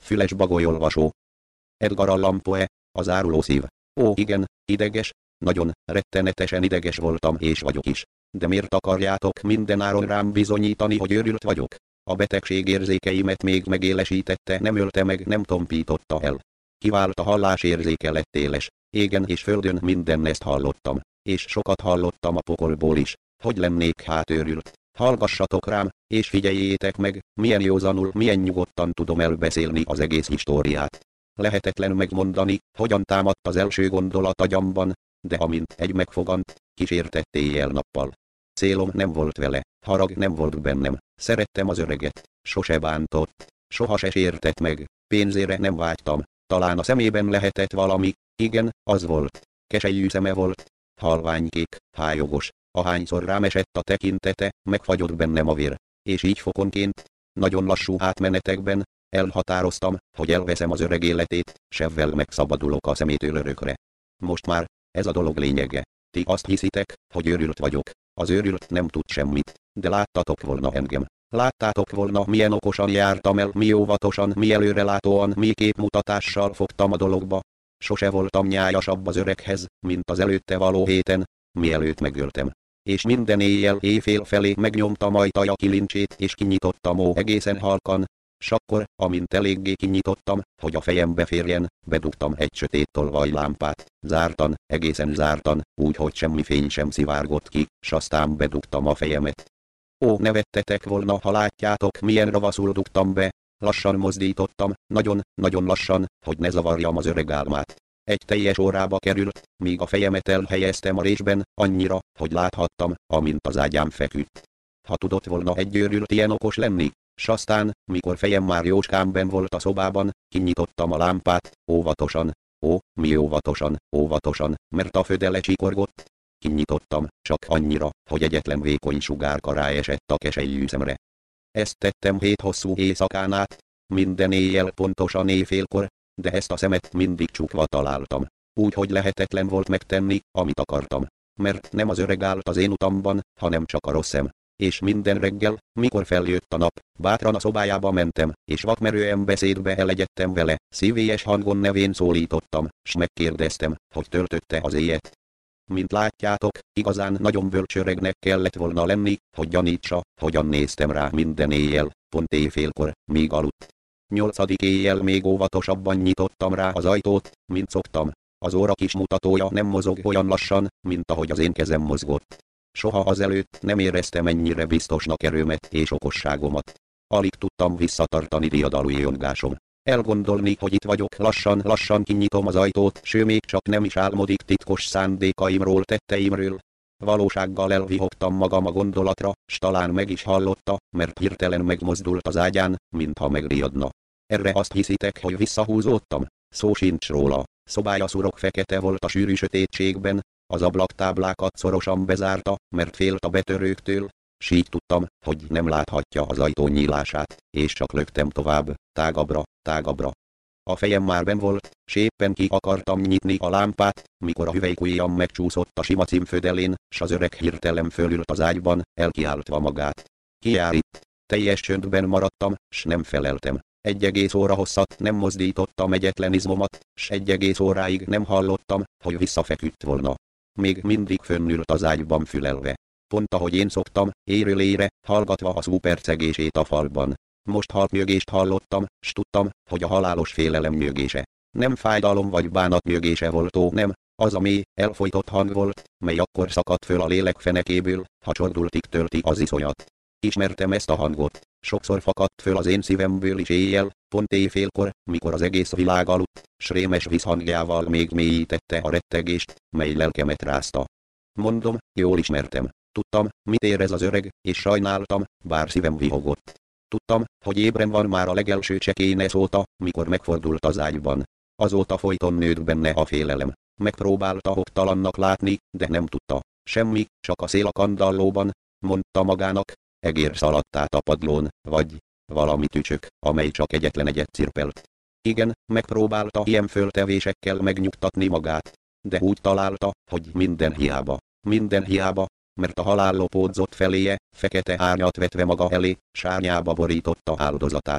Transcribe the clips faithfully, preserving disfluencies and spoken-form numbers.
Füles bagolyolvasó. Edgar Allan Poe, az áruló szív. Ó igen, ideges, nagyon, rettenetesen ideges voltam és vagyok is. De miért akarjátok mindenáron rám bizonyítani, hogy őrült vagyok? A betegség érzékeimet még megélesítette, nem ölte meg, nem tompította el. Kivált a hallásérzéke lett éles. Égen és földön minden ezt hallottam. És sokat hallottam a pokolból is. Hogy lennék hát őrült? Hallgassatok rám, és figyeljétek meg, milyen józanul, milyen nyugodtan tudom elbeszélni az egész históriát. Lehetetlen megmondani, hogyan támadt az első gondolat agyamban, de amint egy megfogant, kísértett éjjel-nappal. Célom nem volt vele, harag nem volt bennem, szerettem az öreget, sose bántott, soha se sértett meg, pénzére nem vágytam, talán a szemében lehetett valami, igen, az volt, keselyű szeme volt, halványkék, hájogos, ahányszor rám esett a tekintete, megfagyott bennem a vér, és így fokonként, nagyon lassú átmenetekben, elhatároztam, hogy elveszem az öreg életét, sevvel megszabadulok a szemétől örökre. Most már, ez a dolog lényege. Ti azt hiszitek, hogy őrült vagyok. Az őrült nem tud semmit, de láttatok volna engem. Láttátok volna, milyen okosan jártam el, mi óvatosan, mi előrelátóan, mi képmutatással fogtam a dologba. Sose voltam nyájasabb az öreghez, mint az előtte való héten, mielőtt megöltem. És minden éjjel éjfél felé megnyomtam ajtaja kilincsét és kinyitottam ó egészen halkan, s akkor, amint eléggé kinyitottam, hogy a fejembe férjen, bedugtam egy sötét tolvajlámpát, zártan, egészen zártan, úgy, hogy semmi fény sem szivárgott ki, s aztán bedugtam a fejemet. Ó, nevettetek volna, ha látjátok, milyen ravaszul dugtam be, lassan mozdítottam, nagyon, nagyon lassan, hogy ne zavarjam az öreg álmát. Egy teljes órába került, míg a fejemet elhelyeztem a résben, annyira, hogy láthattam, amint az ágyám feküdt. Ha tudott volna egy őrült ilyen okos lenni, s aztán, mikor fejem már jóskámben volt a szobában, kinyitottam a lámpát, óvatosan, ó, mi óvatosan, óvatosan, mert a födele csikorgott. Kinyitottam, csak annyira, hogy egyetlen vékony sugárka ráesett a keselyű szemre. Ezt tettem hét hosszú éjszakán át, minden éjjel pontosan éjfélkor, de ezt a szemet mindig csukva találtam. Úgy, hogy lehetetlen volt megtenni, amit akartam. Mert nem az öreg állt az én utamban, hanem csak a rossz szem. És minden reggel, mikor feljött a nap, bátran a szobájába mentem, és vakmerően beszédbe elegyedtem vele, szívélyes hangon nevén szólítottam, s megkérdeztem, hogy töltötte az éjet. Mint látjátok, igazán nagyon bölcs öregnek kellett volna lenni, hogy gyanítsa, hogyan néztem rá minden éjjel, pont éjfélkor, míg aludt. Nyolcadik éjjel még óvatosabban nyitottam rá az ajtót, mint szoktam. Az óra kis mutatója nem mozog olyan lassan, mint ahogy az én kezem mozgott. Soha azelőtt nem éreztem ennyire biztosnak erőmet és okosságomat. Alig tudtam visszatartani diadalú jongásom. Elgondolni, hogy itt vagyok, lassan-lassan kinyitom az ajtót, s ő még csak nem is álmodik titkos szándékaimról, tetteimről. Valósággal elvihogtam magam a gondolatra, s talán meg is hallotta, mert hirtelen megmozdult az ágyán, mintha megriadna. Erre azt hiszitek, hogy visszahúzódtam? Szó sincs róla. Szobája szurok fekete volt a sűrű sötétségben, az ablaktáblákat szorosan bezárta, mert félt a betörőktől, s így tudtam, hogy nem láthatja az ajtó nyílását, és csak löktem tovább, tágabbra, tágabbra. A fejem már benn volt, s éppen ki akartam nyitni a lámpát, mikor a hüvelykujjam megcsúszott a sima címfödelén, s az öreg hirtelen fölült az ágyban, elkiáltva magát. Ki jár itt? Teljes csöndben maradtam, s nem feleltem. Egy egész óra hosszat nem mozdítottam egyetlen izmomat, s egy egész óráig nem hallottam, hogy visszafeküdt volna. Még mindig fönnült az ágyban fülelve. Pont ahogy én szoktam, éről ére, hallgatva a szúpercegését a falban. Most halk nyögést hallottam, s tudtam, hogy a halálos félelem nyögése. Nem fájdalom vagy bánat nyögése volt, ó nem, az a mély, elfojtott hang volt, mely akkor szakadt föl a lélek fenekéből, ha csordultig tölti az iszonyat. Ismertem ezt a hangot, sokszor fakadt föl az én szívemből is éjjel, pont éjfélkor, mikor az egész világ aludt, s rémes visszhangjával még mélyítette a rettegést, mely lelkemet rázta. Mondom, jól ismertem. Tudtam, mit érez az öreg, és sajnáltam, bár szívem vihogott. Tudtam, hogy ébren van már a legelső csekénesz óta, mikor megfordult az ágyban. Azóta folyton nőtt benne a félelem. Megpróbálta oktalannak látni, de nem tudta. Semmi, csak a szél a kandallóban, mondta magának, egér szaladt át a padlón, vagy valami tücsök, amely csak egyetlen egyet cirpelt. Igen, megpróbálta ilyen föltevésekkel megnyugtatni magát, de úgy találta, hogy minden hiába, minden hiába, mert a halál lopódzott feléje, fekete árnyat vetve maga elé, sárnyába borította áldozatát.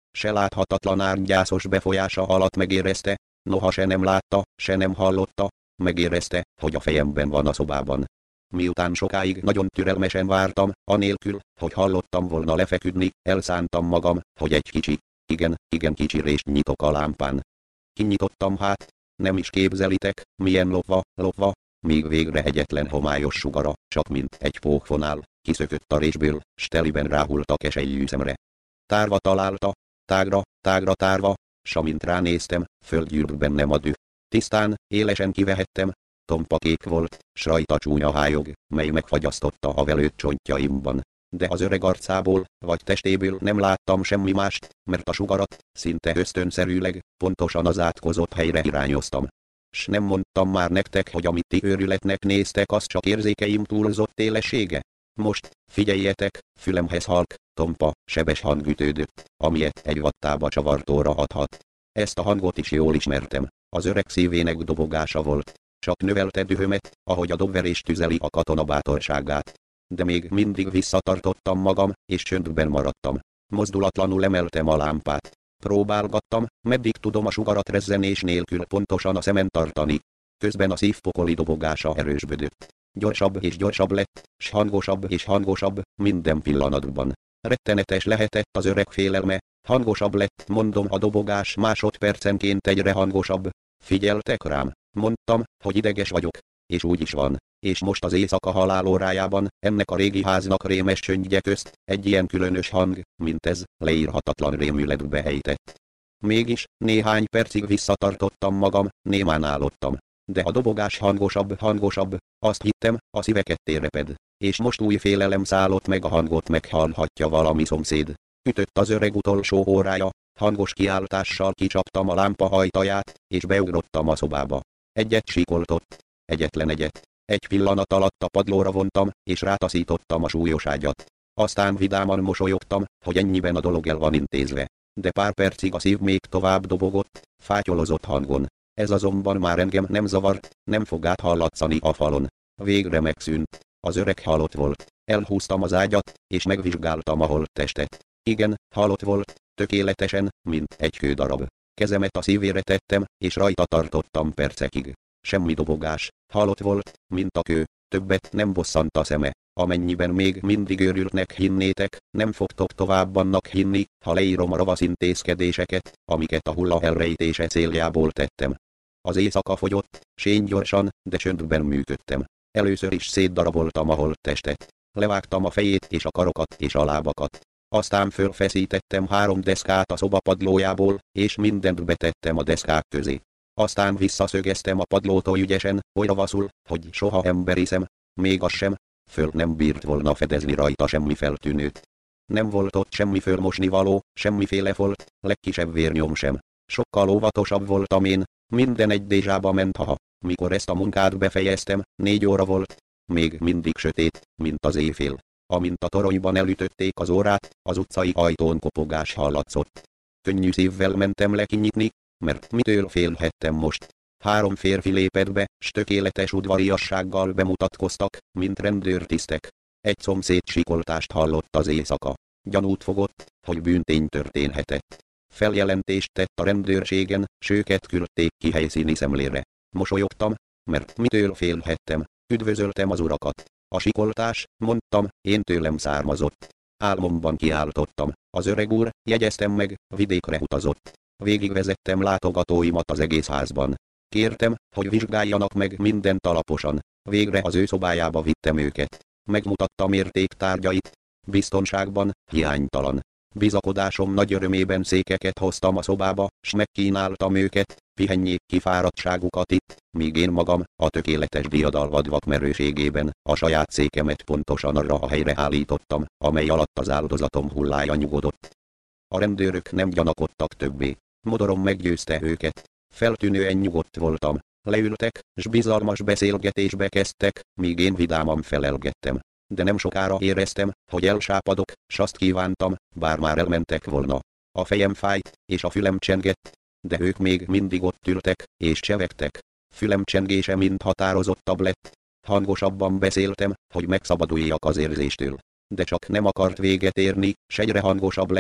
se láthatatlan árnygyászos befolyása alatt megérezte, noha se nem látta, se nem hallotta, megérezte, hogy a fejemben van a szobában. Miután sokáig nagyon türelmesen vártam, anélkül, hogy hallottam volna lefeküdni, elszántam magam, hogy egy kicsi, igen, igen kicsi rést nyitok a lámpán. Kinyitottam hát, nem is képzelitek, milyen lopva, lopva, míg végre egyetlen homályos sugara, csak mint egy pókfonál, kiszökött a résből, s teliben ráhult a keselyű szemre. Tárva találta, tágra, tágra tárva, s amint ránéztem, földgyűrt bennem a düh. Tisztán, élesen kivehettem, tompa kék volt, s rajta csúnya hályog, mely megfagyasztotta a velőt csontjaimban. De az öreg arcából, vagy testéből nem láttam semmi mást, mert a sugarat, szinte ösztönszerűleg, pontosan az átkozott helyre irányoztam. S nem mondtam már nektek, hogy amit ti őrületnek néztek, az csak érzékeim túlzott élessége? Most, figyeljetek, fülemhez halk, tompa, sebes hang ütődött, amilyet egy vattába csavartóra adhat. Ezt a hangot is jól ismertem, az öreg szívének dobogása volt. Csak növelte dühömet, ahogy a dobverés tüzeli a katona bátorságát. De még mindig visszatartottam magam, és csöndben maradtam. Mozdulatlanul emeltem a lámpát. Próbálgattam, meddig tudom a sugarat rezzenés nélkül pontosan a szemen tartani. Közben a szívpokoli dobogása erősödött. Gyorsabb és gyorsabb lett, s hangosabb és hangosabb, minden pillanatban. Rettenetes lehetett az öreg félelme, hangosabb lett, mondom, a dobogás másodpercenként egyre hangosabb. Figyeltek rám, mondtam, hogy ideges vagyok, és úgy is van. És most az éjszaka halálórájában, ennek a régi háznak rémes csöndje közt, egy ilyen különös hang, mint ez, leírhatatlan rémületbe ejtett. Mégis, néhány percig visszatartottam magam, némán állottam. De a dobogás hangosabb, hangosabb, azt hittem, a szíveket térreped. És most új félelem szállott meg, a hangot meghallhatja valami szomszéd. Ütött az öreg utolsó órája, hangos kiáltással kicsaptam a lámpa ajtaját, és beugrottam a szobába. Egyet síkoltott, egyetlen egyet. Egy pillanat alatt a padlóra vontam, és rátaszítottam a súlyos ágyat. Aztán vidáman mosolyogtam, hogy ennyiben a dolog el van intézve. De pár percig a szív még tovább dobogott, fátyolozott hangon. Ez azonban már engem nem zavart, nem fog áthallatszani a falon. Végre megszűnt. Az öreg halott volt. Elhúztam az ágyat, és megvizsgáltam a holttestet. Igen, halott volt, tökéletesen, mint egy kődarab. Kezemet a szívére tettem, és rajta tartottam percekig. Semmi dobogás, halott volt, mint a kő, többet nem bosszant a szeme. Amennyiben még mindig őrültnek hinnétek, nem fogtok tovább annak hinni, ha leírom a ravasz intézkedéseket, amiket a hulla elrejtése céljából tettem. Az éjszaka fogyott, sény gyorsan, de csöndben működtem. Először is szétdaraboltam a holttestet. Levágtam a fejét és a karokat és a lábakat. Aztán fölfeszítettem három deszkát a szoba padlójából, és mindent betettem a deszkák közé. Aztán visszaszögeztem a padlót oly ügyesen, oly ravaszul, hogy soha emberi szem, még az sem, föl nem bírt volna fedezni rajta semmi feltűnőt. Nem volt ott semmi fölmosni való, semmiféle folt, legkisebb vérnyom sem. Sokkal óvatosabb voltam én, minden egy dézsába ment, haha. Mikor ezt a munkát befejeztem, négy óra volt, még mindig sötét, mint az éjfél. Amint a toronyban elütötték az órát, az utcai ajtón kopogás hallatszott. Könnyű szívvel mentem le kinyitni, mert mitől félhettem most. Három férfi lépett be, s tökéletes udvariassággal bemutatkoztak, mint rendőrtisztek. Egy szomszéd sikoltást hallott az éjszaka. Gyanút fogott, hogy bűntény történhetett. Feljelentést tett a rendőrségen, s őket küldték ki helyszíni szemlére. Mosolyogtam, mert mitől félhettem. Üdvözöltem az urakat. A sikoltás, mondtam, én tőlem származott. Álmomban kiáltottam, az öreg úr, jegyeztem meg, vidékre utazott. Végigvezettem látogatóimat az egész házban. Kértem, hogy vizsgáljanak meg mindent alaposan. Végre az ő szobájába vittem őket. Megmutattam értéktárgyait. Biztonságban, hiánytalan. Bizakodásom nagy örömében székeket hoztam a szobába, s megkínáltam őket, pihenjék ki fáradtságukat itt, míg én magam, a tökéletes diadalvad vakmerőségében, a saját székemet pontosan arra a helyre állítottam, amely alatt az áldozatom hullája nyugodott. A rendőrök nem gyanakodtak többé. Modorom meggyőzte őket. Feltűnően nyugodt voltam. Leültek, s bizalmas beszélgetésbe kezdtek, míg én vidáman felelgettem. De nem sokára éreztem, hogy elsápadok, s azt kívántam, bár már elmentek volna. A fejem fájt, és a fülem csengett, de ők még mindig ott ültek, és csevegtek. Fülem csengése mind határozottabb lett. Hangosabban beszéltem, hogy megszabaduljak az érzéstől. De csak nem akart véget érni, s egyre hangosabb lett.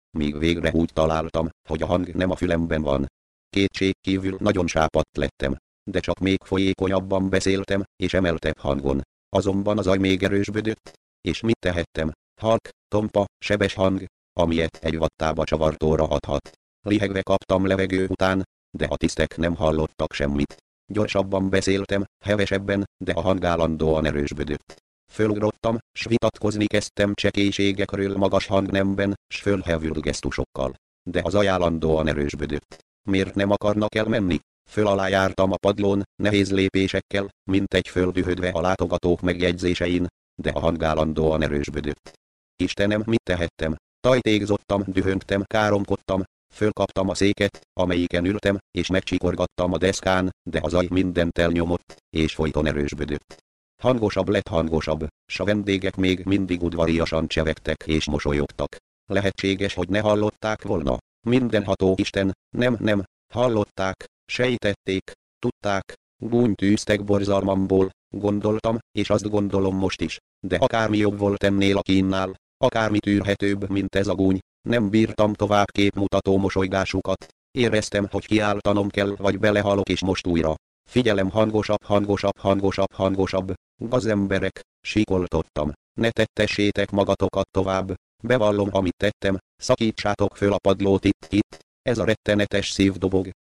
míg végre úgy találtam, hogy a hang nem a fülemben van. Kétségkívül nagyon sápadt lettem, de csak még folyékonyabban beszéltem, és emeltebb hangon. Azonban a zaj még erősödött, és mit tehettem? Halk, tompa, sebes hang, amilyet egy vattába csavartóra adhat. Lihegve kaptam levegő után, de a tisztek nem hallottak semmit. Gyorsabban beszéltem, hevesebben, de a hang állandóan erősödött. Fölugrottam, s vitatkozni kezdtem csekélységekről magas hangnemben, s fölhevült gesztusokkal. De az állandóan erősödött. Miért nem akarnak elmenni? Föl alá jártam a padlón, nehéz lépésekkel, mint egy földühödve a látogatók megjegyzésein, de a hang állandóan erősödött. Istenem, mit tehettem? Tajtékzottam, dühöngtem, káromkodtam, fölkaptam a széket, amelyiken ültem, és megcsikorgattam a deszkán, de az zaj mindent elnyomott, és folyton erősödött. Hangosabb lett hangosabb, s a vendégek még mindig udvariasan csevegtek és mosolyogtak. Lehetséges, hogy ne hallották volna. Mindenható Isten, nem, nem, hallották, sejtették, tudták, gúnytűztek borzalmamból, gondoltam, és azt gondolom most is, de akármi jobb volt ennél a kínnál, akármi tűrhetőbb, mint ez a gúny, nem bírtam tovább képmutató mosolygásukat, éreztem, hogy kiáltanom kell, vagy belehalok, és most újra. Figyelem, hangosabb, hangosabb, hangosabb, hangosabb, gazemberek, síkoltottam, ne tettessétek magatokat tovább, bevallom, amit tettem, szakítsátok föl a padlót itt, itt, ez a rettenetes szívdobog,